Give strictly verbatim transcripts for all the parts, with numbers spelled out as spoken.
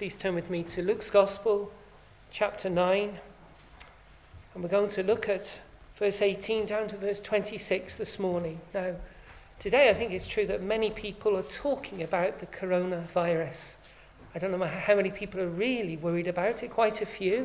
please turn with me to Luke's Gospel, chapter nine. And we're going to look at verse eighteen down to verse twenty-six this morning. Now, today I think it's true that many people are talking about the coronavirus. I don't know how many people are really worried about it, quite a few.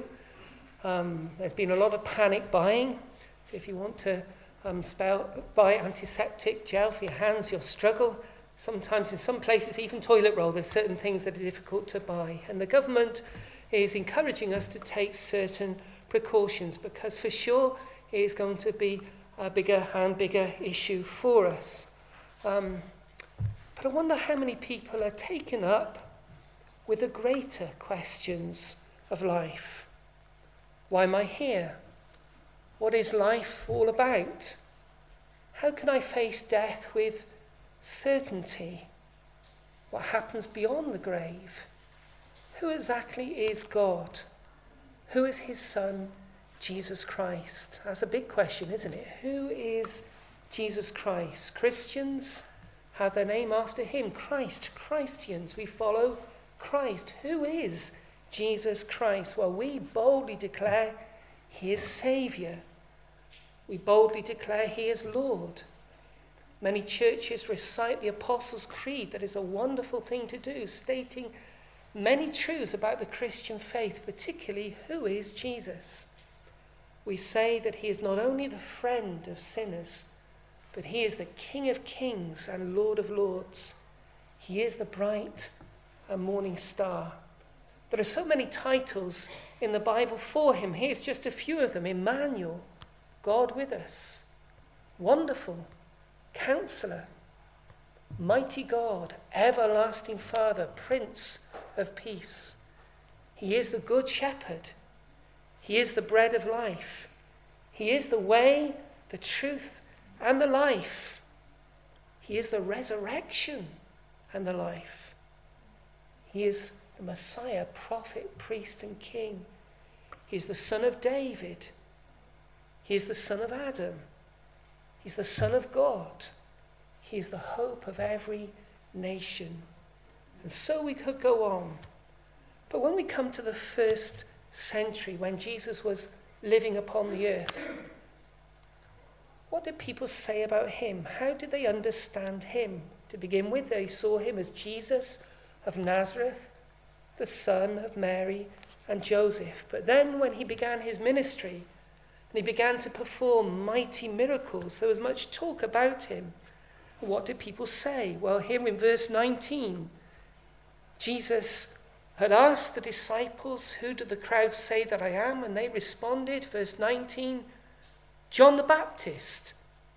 Um, there's been a lot of panic buying. So if you want to um, spell, buy antiseptic gel for your hands, you'll struggle. Sometimes in some places, even toilet roll, there's certain things that are difficult to buy. And the government is encouraging us to take certain precautions because for sure it is going to be a bigger and bigger issue for us. Um, but I wonder how many people are taken up with the greater questions of life. Why am I here? What is life all about? How can I face death with certainty? What happens beyond the grave? Who exactly is God? Who is his Son, Jesus Christ? That's a big question, isn't it? Who is Jesus Christ? Christians have their name after him. Christ, Christians, we follow Christ. Who is Jesus Christ? Well, we boldly declare he is Saviour. We boldly declare he is Lord. Many churches recite the Apostles' Creed. That is a wonderful thing to do, stating many truths about the Christian faith, particularly who is Jesus. We say that he is not only the friend of sinners, but he is the King of kings and Lord of lords. He is the bright and morning star. There are so many titles in the Bible for him. Here's just a few of them. Emmanuel, God with us. Wonderful Counselor, Mighty God, Everlasting Father, Prince of Peace. He is the Good Shepherd. He is the bread of life. He is the way, the truth, and the life. He is the resurrection and the life. He is the Messiah, prophet, priest, and king. He is the Son of David. He is the Son of Adam. He's the Son of God. He is the hope of every nation. And so we could go on. But when we come to the first century, when Jesus was living upon the earth, what did people say about him? How did they understand him? To begin with, they saw him as Jesus of Nazareth, the son of Mary and Joseph. But then when he began his ministry, and he began to perform mighty miracles, there was much talk about him. What did people say? Well, here in verse nineteen, Jesus had asked the disciples, who do the crowd say that I am? And they responded, verse nineteen, John the Baptist.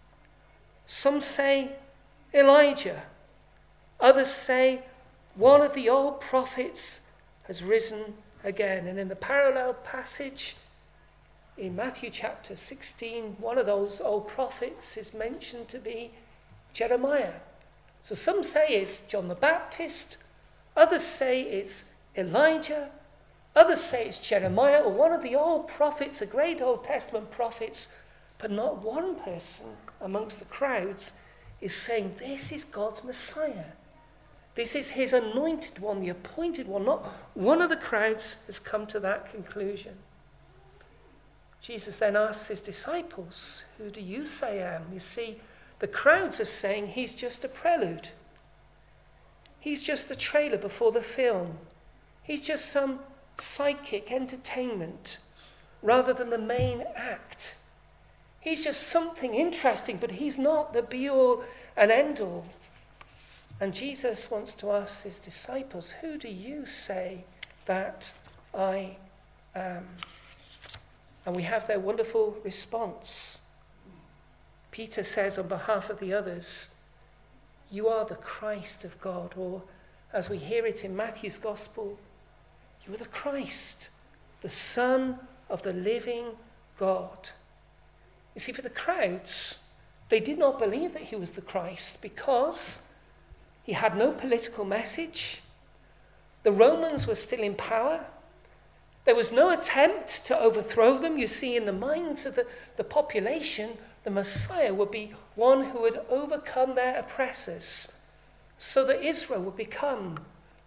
Some say Elijah. Others say one of the old prophets has risen again. And in the parallel passage, in Matthew chapter sixteen, one of those old prophets is mentioned to be Jeremiah. So some say it's John the Baptist, others say it's Elijah, others say it's Jeremiah or one of the old prophets, the great Old Testament prophets, but not one person amongst the crowds is saying this is God's Messiah. This is his anointed one, the appointed one. Not one of the crowds has come to that conclusion. Jesus then asks his disciples, who do you say I am? You see, the crowds are saying he's just a prelude. He's just the trailer before the film. He's just some psychic entertainment rather than the main act. He's just something interesting, but he's not the be-all and end-all. And Jesus wants to ask his disciples, who do you say that I am? And we have their wonderful response. Peter says on behalf of the others, you are the Christ of God. Or as we hear it in Matthew's Gospel, you are the Christ, the Son of the living God. You see, for the crowds, they did not believe that he was the Christ because he had no political message. The Romans were still in power. There was no attempt to overthrow them. You see, in the minds of the, the population, the Messiah would be one who would overcome their oppressors so that Israel would become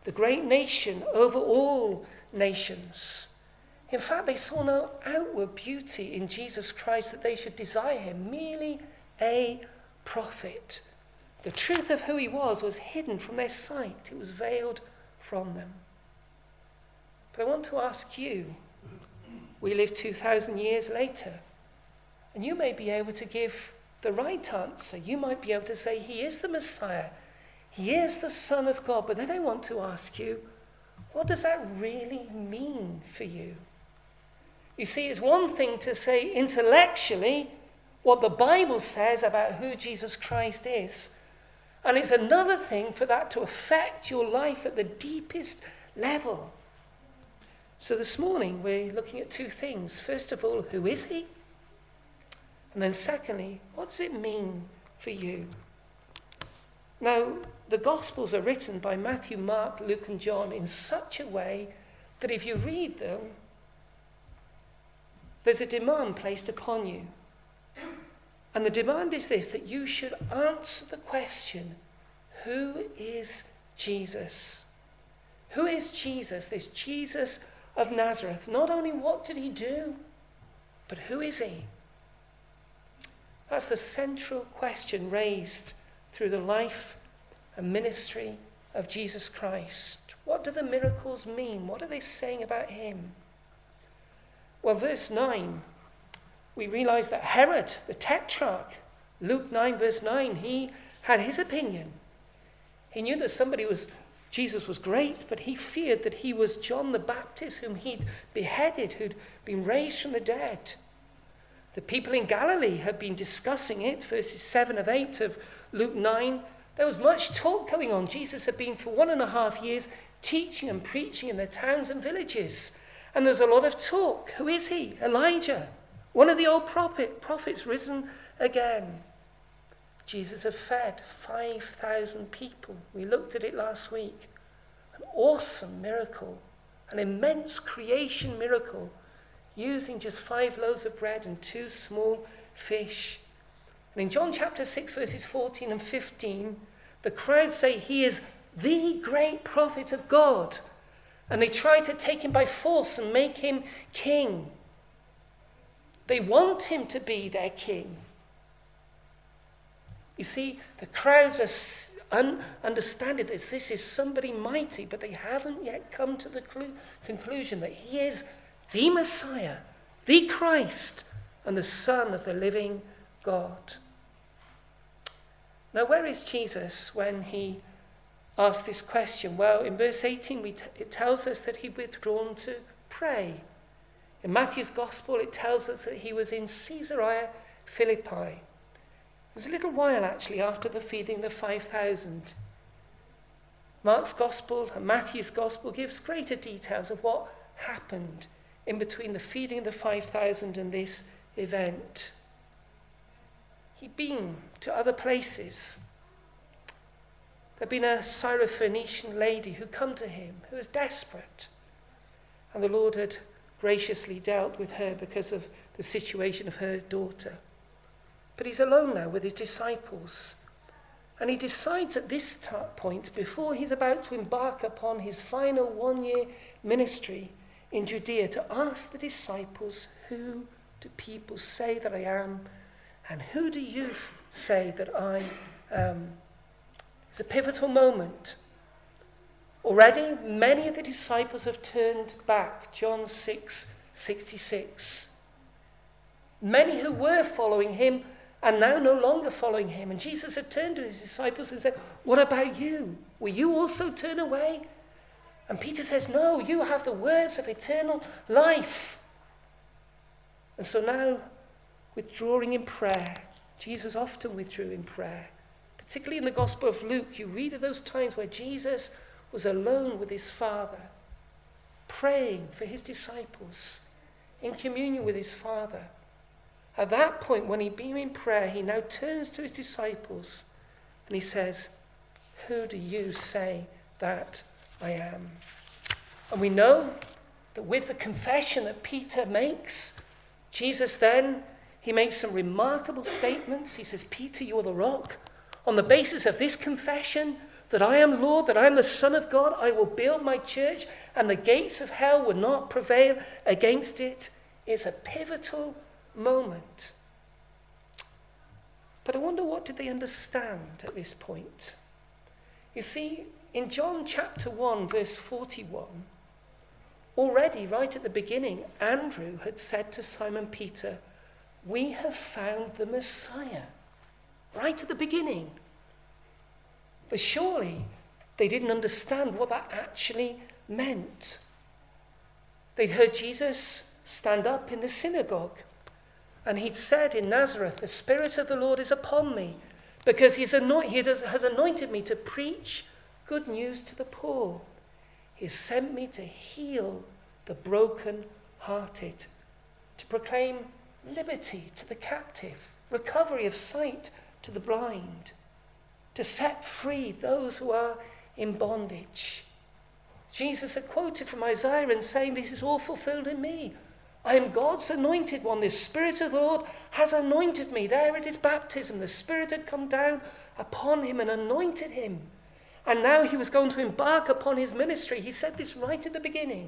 the great nation over all nations. In fact, they saw no outward beauty in Jesus Christ that they should desire him, merely a prophet. The truth of who he was was hidden from their sight. It was veiled from them. But I want to ask you, we live two thousand years later, and you may be able to give the right answer. You might be able to say, he is the Messiah. He is the Son of God. But then I want to ask you, what does that really mean for you? You see, it's one thing to say intellectually what the Bible says about who Jesus Christ is. And it's another thing for that to affect your life at the deepest level. So this morning we're looking at two things. First of all, who is he? And then secondly, what does it mean for you? Now, the Gospels are written by Matthew, Mark, Luke and John in such a way that if you read them, there's a demand placed upon you. And the demand is this, that you should answer the question, who is Jesus? Who is Jesus, this Jesus of Nazareth? Not only what did he do, but who is he? That's the central question raised through the life and ministry of Jesus Christ. What do the miracles mean? What are they saying about him? Well, verse nine, we realize that Herod, the tetrarch, Luke nine, verse nine, he had his opinion. He knew that somebody was, Jesus was great, but he feared that he was John the Baptist, whom he'd beheaded, who'd been raised from the dead. The people in Galilee had been discussing it, verses seven of eight of Luke nine. There was much talk going on. Jesus had been for one and a half years teaching and preaching in their towns and villages. And there's a lot of talk. Who is he? Elijah, one of the old prophet, prophets risen again. Jesus had fed five thousand people. We looked at it last week. An awesome miracle, an immense creation miracle, using just five loaves of bread and two small fish. And in John chapter six, verses fourteen and fifteen, the crowd say he is the great prophet of God. And they try to take him by force and make him king. They want him to be their king. You see, the crowds are un- understanding this. This is somebody mighty, but they haven't yet come to the clu- conclusion that he is the Messiah, the Christ, and the Son of the living God. Now, where is Jesus when he asked this question? Well, in verse eighteen, we t- it tells us that he'd withdrawn to pray. In Matthew's Gospel, it tells us that he was in Caesarea Philippi. It was a little while, actually, after the feeding of the five thousand. Mark's Gospel and Matthew's Gospel gives greater details of what happened in between the feeding of the five thousand and this event. He'd been to other places. There'd been a Syrophoenician lady who come to him, who was desperate. And the Lord had graciously dealt with her because of the situation of her daughter. But he's alone now with his disciples. And he decides at this t- point, before he's about to embark upon his final one-year ministry in Judea, to ask the disciples, who do people say that I am? And who do you say that I am? It's a pivotal moment. Already, many of the disciples have turned back. John six sixty-six. Many who were following him are now no longer following him. And Jesus had turned to his disciples and said, what about you? Will you also turn away? And Peter says, no, you have the words of eternal life. And so now, withdrawing in prayer, Jesus often withdrew in prayer. Particularly in the Gospel of Luke, you read of those times where Jesus was alone with his Father, praying for his disciples, in communion with his Father. At that point, when he'd been in prayer, he now turns to his disciples and he says, who do you say that I am? And we know that with the confession that Peter makes, Jesus then, he makes some remarkable statements. He says, Peter, you are the rock. On the basis of this confession, that I am Lord, that I am the Son of God. I will build my church and the gates of hell will not prevail against it. It's a pivotal moment. But I wonder, what did they understand at this point? You see, in John chapter one, verse forty-one, already right at the beginning, Andrew had said to Simon Peter, "We have found the Messiah." Right at the beginning. But surely they didn't understand what that actually meant. They'd heard Jesus stand up in the synagogue, and he'd said in Nazareth, "The Spirit of the Lord is upon me, because he's anoint- he has anointed me to preach good news to the poor. He has sent me to heal the broken-hearted, to proclaim liberty to the captive, recovery of sight to the blind, to set free those who are in bondage." Jesus had quoted from Isaiah and saying, "This is all fulfilled in me. I am God's anointed one. The Spirit of the Lord has anointed me." There at his baptism, the Spirit had come down upon him and anointed him. And now he was going to embark upon his ministry. He said this right at the beginning.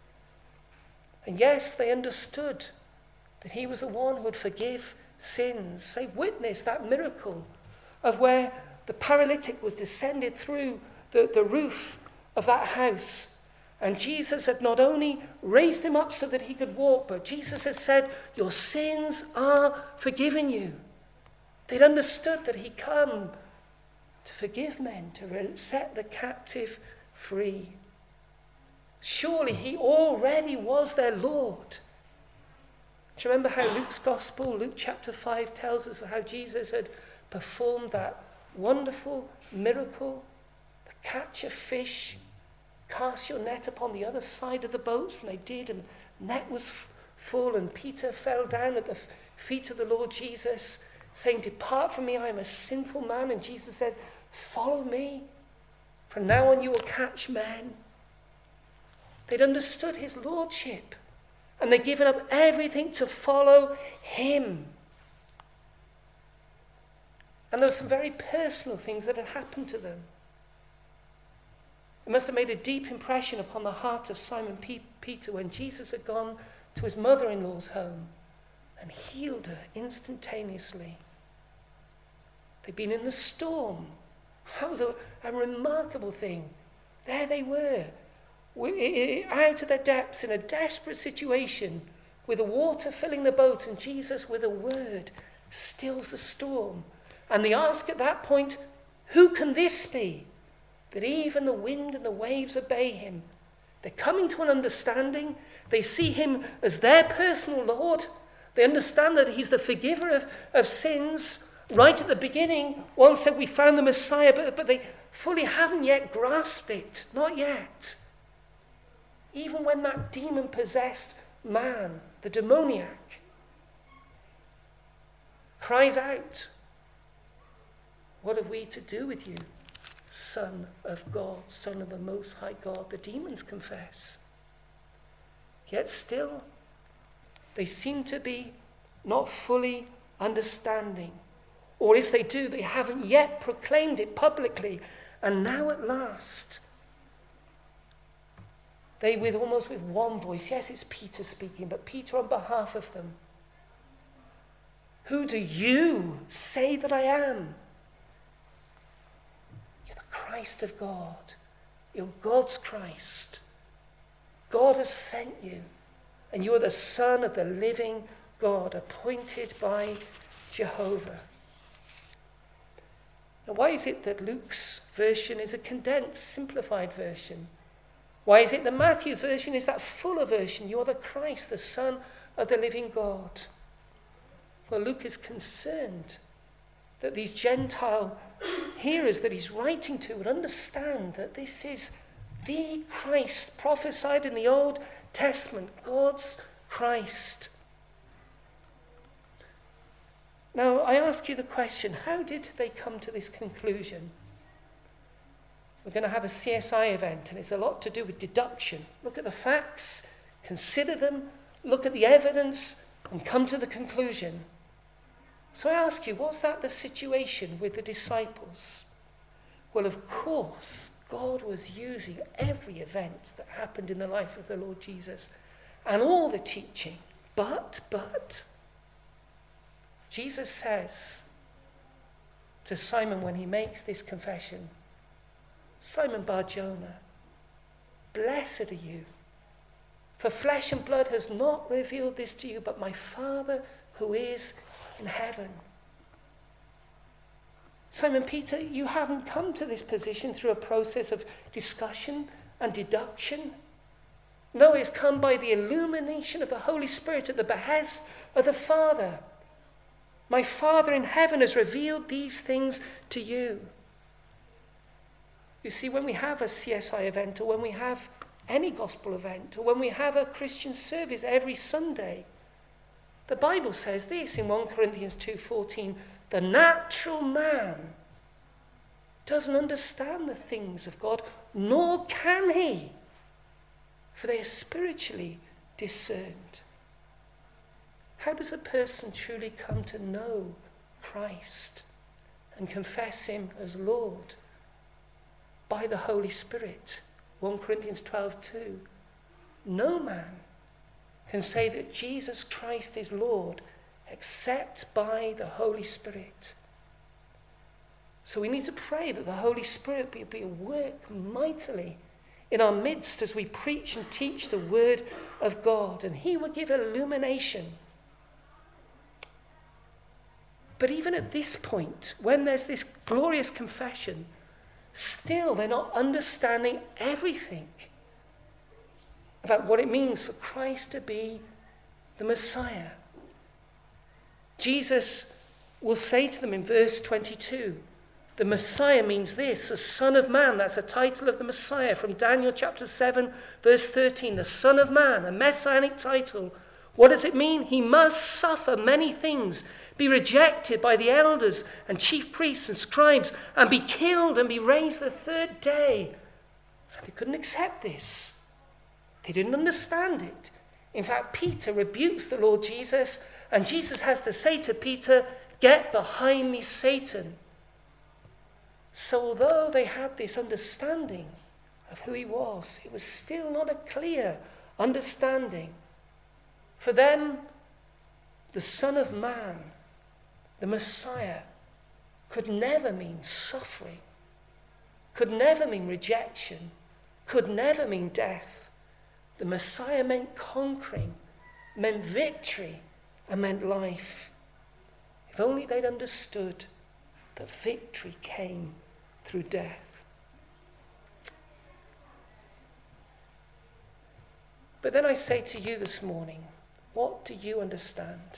And yes, they understood that he was the one who would forgive sins. They witnessed that miracle of where the paralytic was descended through the, the roof of that house. And Jesus had not only raised him up so that he could walk, but Jesus had said, "Your sins are forgiven you." They'd understood that he'd come to forgive men, to set the captive free. Surely he already was their Lord. Do you remember how Luke's Gospel, Luke chapter five, tells us how Jesus had performed that wonderful miracle, the catch of fish, cast your net upon the other side of the boats, and they did, and the net was f- full, and Peter fell down at the f- feet of the Lord Jesus, saying, "Depart from me, I am a sinful man." And Jesus said, "Follow me. From now on you will catch men." They'd understood his lordship, and they'd given up everything to follow him. And there were some very personal things that had happened to them. It must have made a deep impression upon the heart of Simon P- Peter when Jesus had gone to his mother-in-law's home and healed her instantaneously. They'd been in the storm. That was a, a remarkable thing. There they were, out of their depths in a desperate situation, with the water filling the boat, and Jesus, with a word, stills the storm. And they ask at that point, "Who can this be, that even the wind and the waves obey him?" They're coming to an understanding. They see him as their personal Lord. They understand that he's the forgiver of, of sins. Right at the beginning, one said, "We found the Messiah," but, but they fully haven't yet grasped it. Not yet. Even when that demon-possessed man, the demoniac, cries out, "What have we to do with you, Son of God, Son of the Most High God?" The demons confess. Yet still, they seem to be not fully understanding. Or if they do, they haven't yet proclaimed it publicly. And now at last, they with almost with one voice, yes, it's Peter speaking, but Peter on behalf of them, "Who do you say that I am?" You're the Christ of God. You're God's Christ. God has sent you, and you are the Son of the living God, appointed by Jehovah. Now, why is it that Luke's version is a condensed, simplified version? Why is it that Matthew's version is that fuller version? You are the Christ, the Son of the living God. Well, Luke is concerned that these Gentile hearers that he's writing to would understand that this is the Christ prophesied in the Old Testament, God's Christ. Now, I ask you the question, how did they come to this conclusion? We're going to have a C S I event, and it's a lot to do with deduction. Look at the facts, consider them, look at the evidence, and come to the conclusion. So I ask you, was that the situation with the disciples? Well, of course, God was using every event that happened in the life of the Lord Jesus and all the teaching. But, but, Jesus says to Simon when he makes this confession, Simon Bar-Jonah, blessed are you, for flesh and blood has not revealed this to you, but my Father who is in heaven. Simon Peter, you haven't come to this position through a process of discussion and deduction. No, it's come by the illumination of the Holy Spirit at the behest of the Father. My Father in heaven has revealed these things to you. You see, when we have a C S I event, or when we have any gospel event, or when we have a Christian service every Sunday, the Bible says this in First Corinthians two fourteen, the natural man doesn't understand the things of God, nor can he, for they are spiritually discerned. How does a person truly come to know Christ and confess him as Lord? By the Holy Spirit. First Corinthians twelve two. No man can say that Jesus Christ is Lord except by the Holy Spirit. So we need to pray that the Holy Spirit be, be at work mightily in our midst as we preach and teach the word of God, and he will give illumination. But even at this point, when there's this glorious confession, still they're not understanding everything about what it means for Christ to be the Messiah. Jesus will say to them in verse twenty-two, the Messiah means this, the Son of Man. That's a title of the Messiah from Daniel chapter seven, verse thirteen. The Son of Man, a messianic title. What does it mean? He must suffer many things, be rejected by the elders and chief priests and scribes, and be killed and be raised the third day. They couldn't accept this. They didn't understand it. In fact, Peter rebukes the Lord Jesus, and Jesus has to say to Peter, "Get behind me, Satan." So although they had this understanding of who he was, it was still not a clear understanding. For them, the Son of Man, the Messiah, could never mean suffering, could never mean rejection, could never mean death. The Messiah meant conquering, meant victory, and meant life. If only they'd understood that victory came through death. But then I say to you this morning, what do you understand?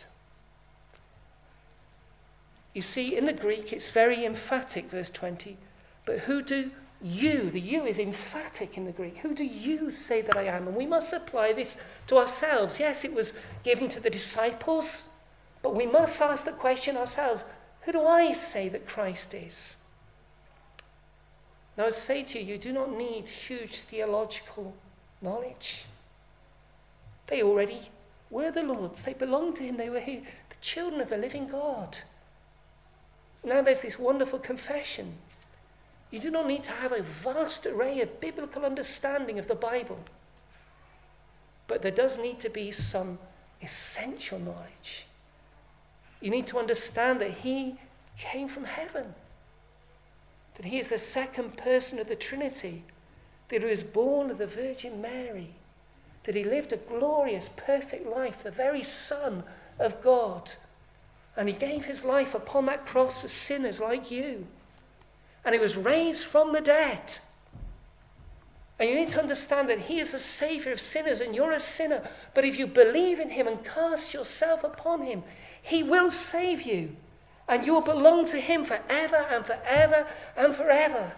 You see, in the Greek, it's very emphatic, verse twenty. But who do you, the you is emphatic in the Greek, who do you say that I am? And we must apply this to ourselves. Yes, it was given to the disciples, but we must ask the question ourselves, who do I say that Christ is? Now I say to you, you do not need huge theological knowledge. They already were the Lord's. They belonged to him. They were his, the children of the living God. Now there's this wonderful confession. You do not need to have a vast array of biblical understanding of the Bible. But there does need to be some essential knowledge. You need to understand that he came from heaven, that he is the second person of the Trinity, that he was born of the Virgin Mary, that he lived a glorious, perfect life, the very Son of God. And he gave his life upon that cross for sinners like you. And he was raised from the dead. And you need to understand that he is the Savior of sinners and you're a sinner. But if you believe in him and cast yourself upon him, he will save you. And you will belong to him forever and forever and forever.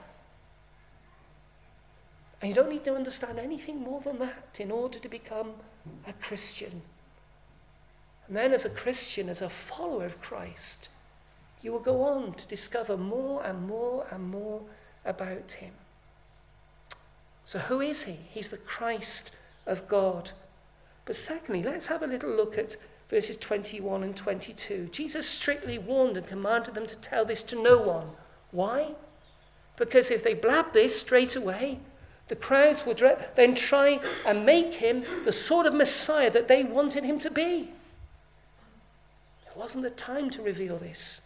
And you don't need to understand anything more than that in order to become a Christian. And then as a Christian, as a follower of Christ, you will go on to discover more and more and more about him. So who is he? He's the Christ of God. But secondly, let's have a little look at verses twenty-one and twenty-two. Jesus strictly warned and commanded them to tell this to no one. Why? Because if they blab this straight away, the crowds would then try and make him the sort of Messiah that they wanted him to be. It wasn't the time to reveal this.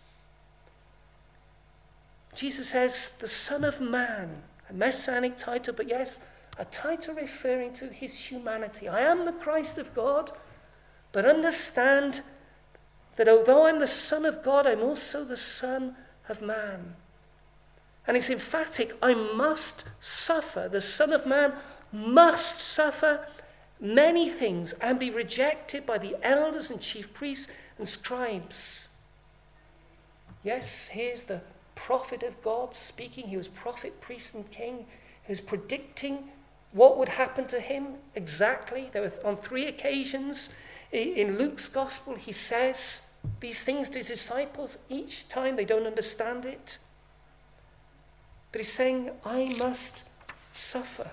Jesus says, the Son of Man, a messianic title, but yes, a title referring to his humanity. I am the Christ of God, but understand that although I'm the Son of God, I'm also the Son of Man. And it's emphatic, I must suffer. The Son of Man must suffer many things and be rejected by the elders and chief priests and scribes. Yes, here's the prophet of God speaking. He was prophet, priest, and king. He was predicting what would happen to him exactly. There were on three occasions in Luke's gospel, he says these things to his disciples. Each time they don't understand it. But he's saying, I must suffer.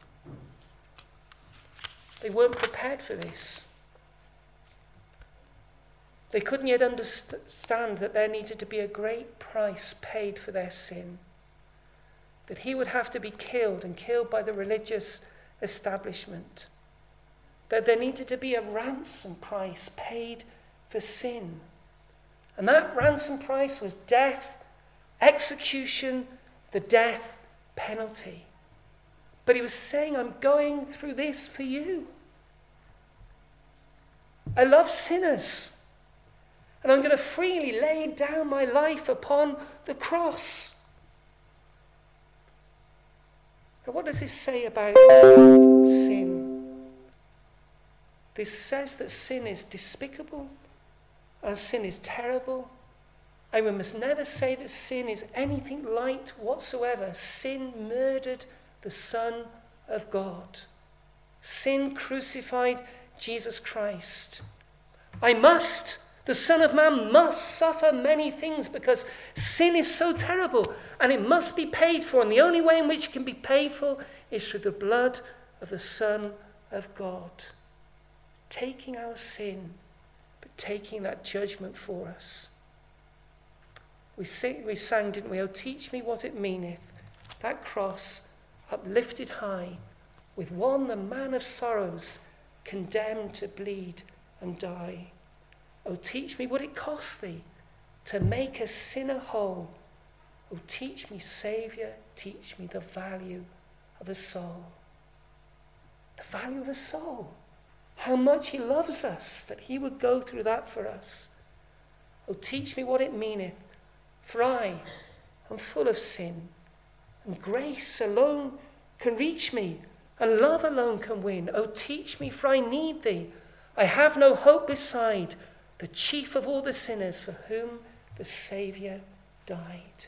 They weren't prepared for this. They couldn't yet understand that there needed to be a great price paid for their sin. That he would have to be killed and killed by the religious establishment. That there needed to be a ransom price paid for sin. And that ransom price was death, execution, the death penalty. But he was saying, I'm going through this for you. I love sinners. And I'm going to freely lay down my life upon the cross. Now, what does this say about sin? This says that sin is despicable and sin is terrible. And we must never say that sin is anything light whatsoever. Sin murdered the Son of God. Sin crucified Jesus Christ. I must, the Son of Man must suffer many things because sin is so terrible and it must be paid for. And the only way in which it can be paid for is through the blood of the Son of God. Taking our sin, but taking that judgment for us. We, sing, we sang, didn't we? Oh, teach me what it meaneth, that cross uplifted high, with one the man of sorrows, condemned to bleed and die. Oh, teach me what it cost thee to make a sinner whole. Oh, teach me, Saviour, teach me the value of a soul. The value of a soul. How much he loves us, that he would go through that for us. Oh, teach me what it meaneth, for I am full of sin, and grace alone can reach me, and love alone can win. Oh, teach me, for I need thee. I have no hope beside the chief of all the sinners for whom the Saviour died.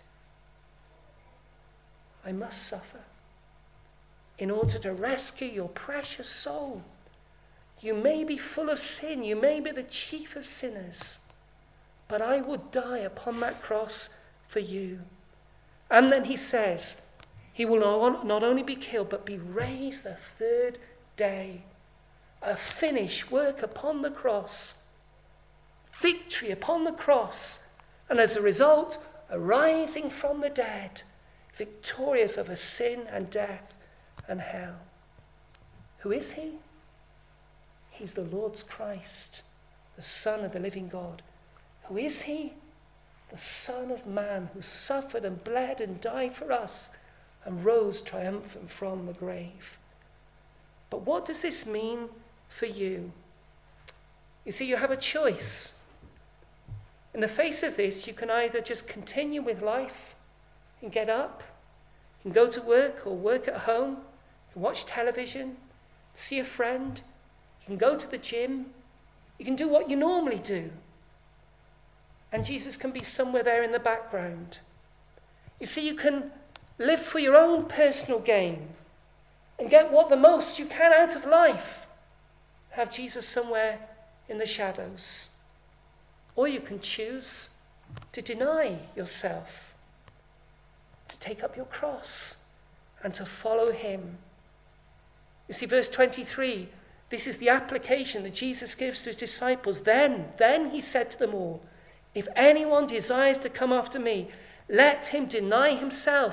I must suffer in order to rescue your precious soul. You may be full of sin, you may be the chief of sinners, but I would die upon that cross for you. And then he says, he will not only be killed, but be raised the third day. A finished work upon the cross. Victory upon the cross. And as a result, a rising from the dead, victorious over sin and death and hell. Who is he? He's the Lord's Christ, the Son of the living God. Who is he? The Son of Man, who suffered and bled and died for us and rose triumphant from the grave. But what does this mean for you? You see, you have a choice. In the face of this, you can either just continue with life and get up, you can go to work or work at home, you can watch television, see a friend, you can go to the gym, you can do what you normally do. And Jesus can be somewhere there in the background. You see, you can live for your own personal gain and get what the most you can out of life. Have Jesus somewhere in the shadows. Or you can choose to deny yourself, to take up your cross and to follow him. You see, verse twenty-three, this is the application that Jesus gives to his disciples. Then, then he said to them all, if anyone desires to come after me, let him deny himself,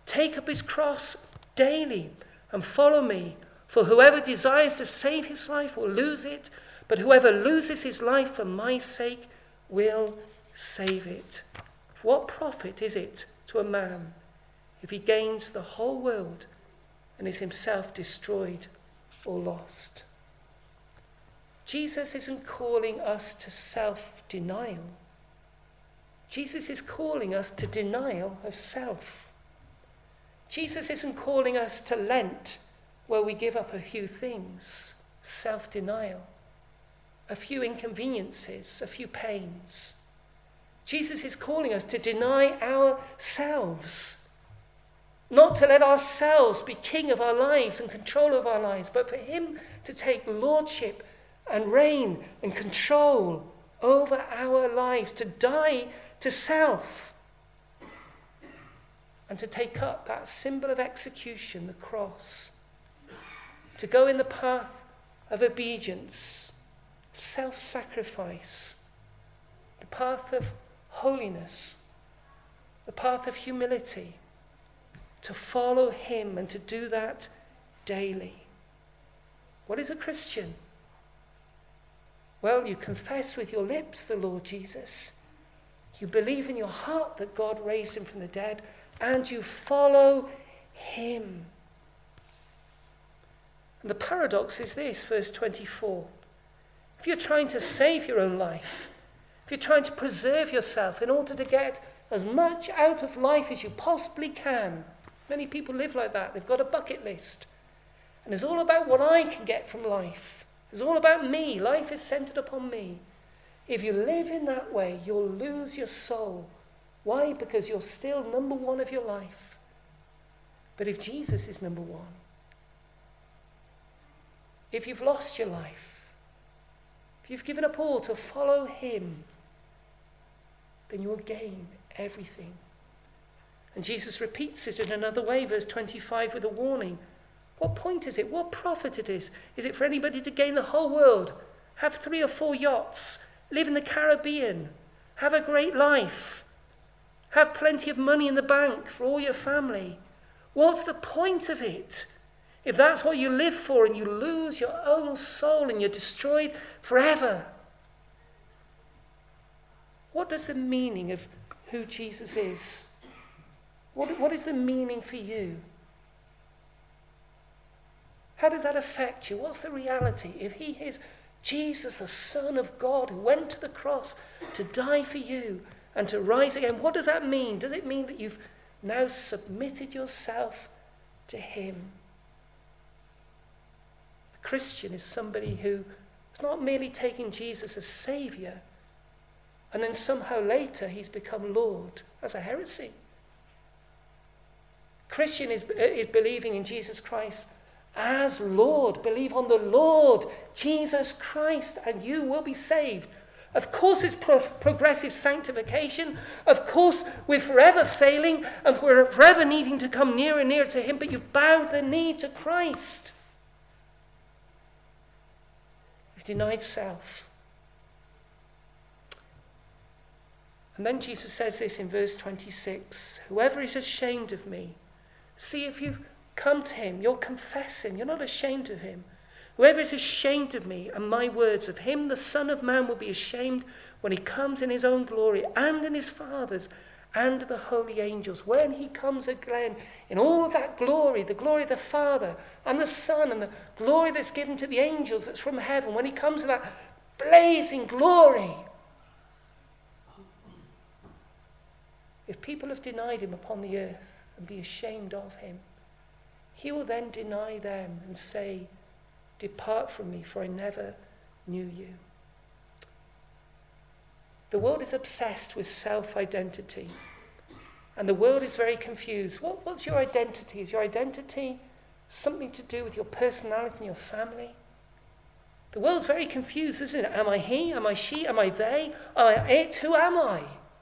Take up his cross daily and follow me. For whoever desires to save his life will lose it, but whoever loses his life for my sake will save it. What profit is it to a man if he gains the whole world and is himself destroyed or lost? Jesus isn't calling us to self-denial. Jesus is calling us to denial of self. Jesus isn't calling us to Lent, where we give up a few things, self-denial, a few inconveniences, a few pains. Jesus is calling us to deny ourselves, not to let ourselves be king of our lives and control of our lives, but for him to take lordship and reign and control over our lives, to die to self, and to take up that symbol of execution, the cross, to go in the path of obedience, self-sacrifice, the path of holiness, the path of humility, to follow him and to do that daily. What is a Christian? Well, you confess with your lips the Lord Jesus. You believe in your heart that God raised him from the dead, and you follow him. And the paradox is this, verse twenty-four. If you're trying to save your own life, if you're trying to preserve yourself in order to get as much out of life as you possibly can, many people live like that. They've got a bucket list. And it's all about what I can get from life. It's all about me. Life is centered upon me. If you live in that way, you'll lose your soul. Why? Because you're still number one of your life. But if Jesus is number one, if you've lost your life, if you've given up all to follow him, then you will gain everything. And Jesus repeats it in another way, verse twenty-five, with a warning. What point is it? What profit it is? Is it for anybody to gain the whole world, have three or four yachts, live in the Caribbean, have a great life, have plenty of money in the bank for all your family? What's the point of it? If that's what you live for and you lose your own soul and you're destroyed forever. What does the meaning of who Jesus is? What, what is the meaning for you? How does that affect you? What's the reality? If he is Jesus, the Son of God, who went to the cross to die for you and to rise again, what does that mean? Does it mean that you've now submitted yourself to him? A Christian is somebody who is not merely taking Jesus as Saviour and then somehow later he's become Lord. That's a heresy. Christian is, is believing in Jesus Christ as Lord. Believe on the Lord Jesus Christ and you will be saved. Of course it's pro- progressive sanctification. Of course we're forever failing and we're forever needing to come nearer and nearer to him, but you've bowed the knee to Christ. You've denied self. And then Jesus says this in verse twenty-six. Whoever is ashamed of me, see, if you've come to him, you're confessing, you're not ashamed of him. Whoever is ashamed of me and my words, of him the Son of Man will be ashamed when he comes in his own glory and in his Father's and the holy angels. When he comes again in all of that glory, the glory of the Father and the Son and the glory that's given to the angels that's from heaven, when he comes in that blazing glory. If people have denied him upon the earth and be ashamed of him, he will then deny them and say, depart from me, for I never knew you. The world is obsessed with self-identity. And the world is very confused. What, what's your identity? Is your identity something to do with your personality and your family? The world's very confused, isn't it? Am I he? Am I she? Am I they? Am I it? Who am I?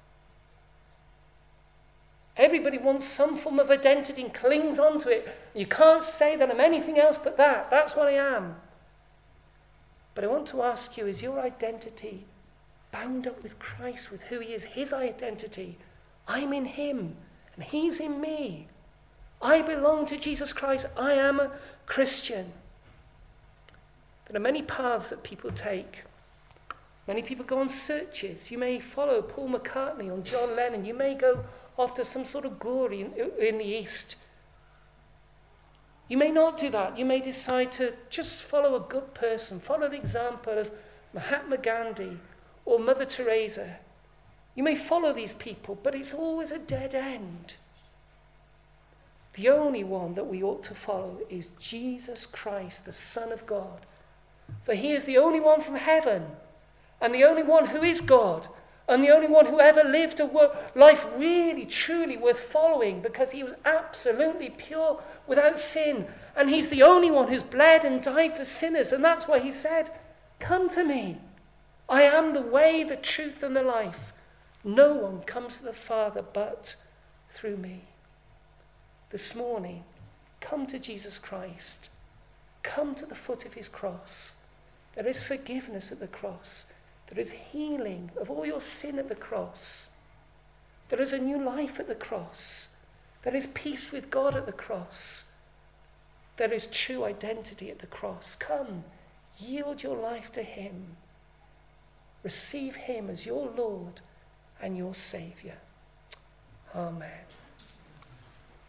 Everybody wants some form of identity and clings onto it. You can't say that I'm anything else but that. That's what I am. But I want to ask you, is your identity bound up with Christ, with who he is, his identity? I'm in him and he's in me. I belong to Jesus Christ. I am a Christian. There are many paths that people take. Many people go on searches. You may follow Paul McCartney or John Lennon. You may go after some sort of guru in, in the East. You may not do that. You may decide to just follow a good person. Follow the example of Mahatma Gandhi or Mother Teresa. You may follow these people, but it's always a dead end. The only one that we ought to follow is Jesus Christ, the Son of God. For he is the only one from heaven, and the only one who is God, and the only one who ever lived a wo- life really, truly worth following, because he was absolutely pure, without sin. And he's the only one who's bled and died for sinners. And that's why he said, come to me. I am the way, the truth, and the life. No one comes to the Father but through me. This morning, come to Jesus Christ. Come to the foot of his cross. There is forgiveness at the cross. There is healing of all your sin at the cross. There is a new life at the cross. There is peace with God at the cross. There is true identity at the cross. Come, yield your life to him. Receive him as your Lord and your Saviour. Amen.